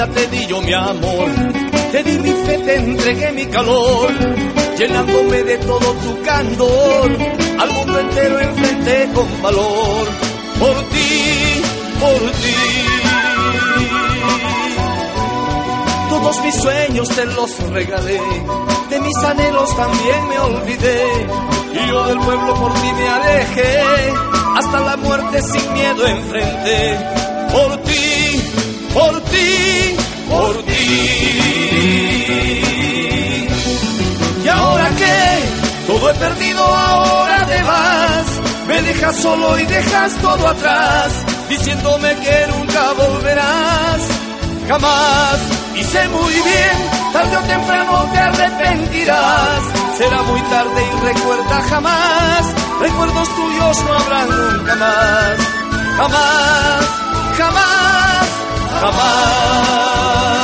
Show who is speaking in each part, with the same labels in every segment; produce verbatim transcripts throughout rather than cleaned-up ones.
Speaker 1: vida, te di yo mi amor, te di mi fe, te entregué mi calor, llenándome de todo tu candor, al mundo entero enfrenté con valor, por ti, por ti. Todos mis sueños te los regalé, de mis anhelos también me olvidé, y yo del pueblo por ti me alejé, hasta la muerte sin miedo enfrenté, por ti, por ti, por ti. Y ahora que todo he perdido, ahora te vas, me dejas solo y dejas todo atrás, diciéndome que nunca volverás, jamás. Y sé muy bien, tarde o temprano te arrepentirás, será muy tarde y recuerda jamás, recuerdos tuyos no habrán nunca más, jamás, jamás, jamás.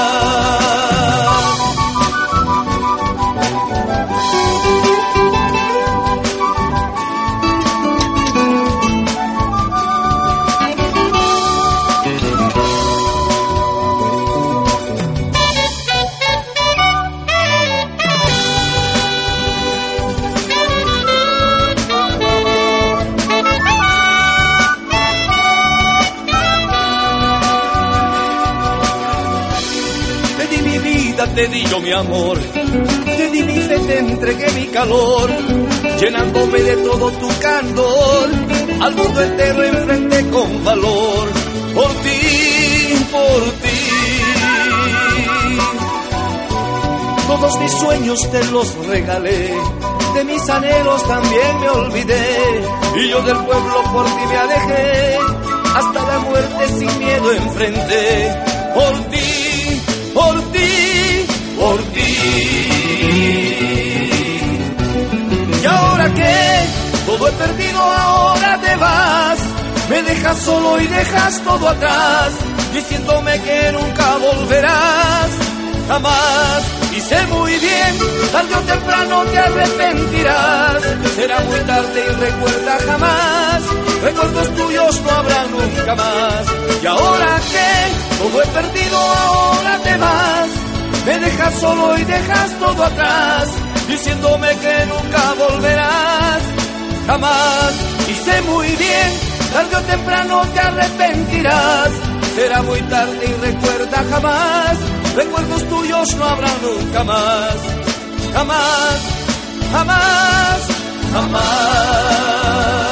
Speaker 1: Te di yo mi amor, te di mi fe, te entregué mi calor, llenándome de todo tu candor, al mundo entero enfrenté con valor, por ti, por ti. Todos mis sueños te los regalé, de mis anhelos también me olvidé, y yo del pueblo por ti me alejé, hasta la muerte sin miedo enfrenté, por ti, por ti, por ti. Y ahora que todo he perdido, ahora te vas, me dejas solo y dejas todo atrás, diciéndome que nunca volverás, jamás. Y sé muy bien, tarde o temprano te arrepentirás, será muy tarde y recuerda jamás, recuerdos tuyos no habrá nunca más. Y ahora que todo he perdido, ahora te vas, me dejas solo y dejas todo atrás, diciéndome que nunca volverás, jamás. Y sé muy bien, tarde o temprano te arrepentirás, será muy tarde y recuerda jamás, recuerdos tuyos no habrá nunca más, jamás, jamás, jamás.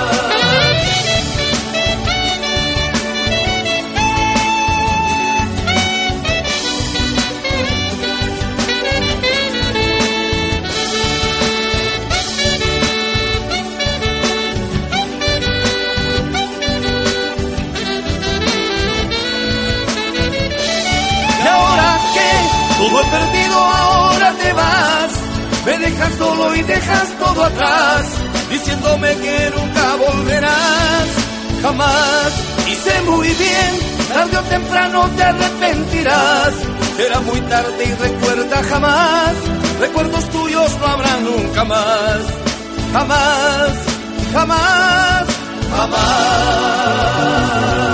Speaker 1: Todo he perdido, ahora te vas, me dejas solo y dejas todo atrás, diciéndome que nunca volverás, jamás. Y sé muy bien, tarde o temprano te arrepentirás, será muy tarde y recuerda jamás, recuerdos tuyos no habrá nunca más, jamás, jamás, jamás.